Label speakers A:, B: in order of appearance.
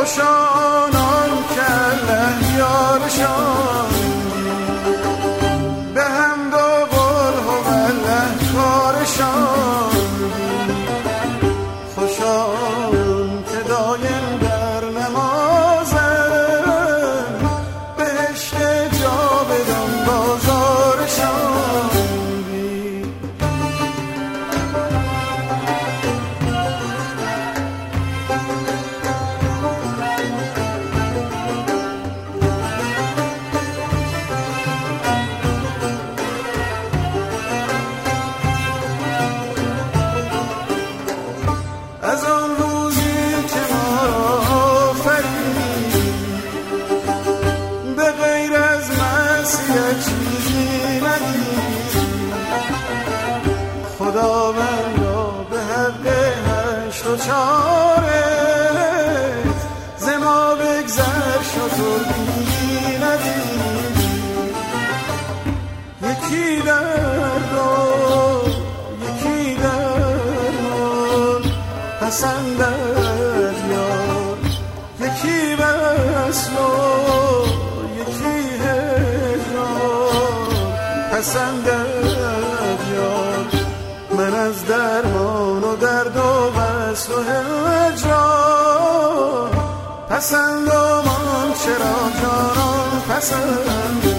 A: خوشانان که الله یارشان به حمد و قل هو الله کارشان خوشان که دایم در نمازن بهشت جاودان بازارشان از آن روزی که ما را آفرید به غیر از معصیت چیزی ندید خداوندا به حق هشت و چاره ز ما بگذر شطور بی ندید یکی درد و یکی درمان پسندد یار یکی وصل و یکی هجران پسندد یار من از درمان و درد و وصل و هجران پسندم آن چرا جانان پسند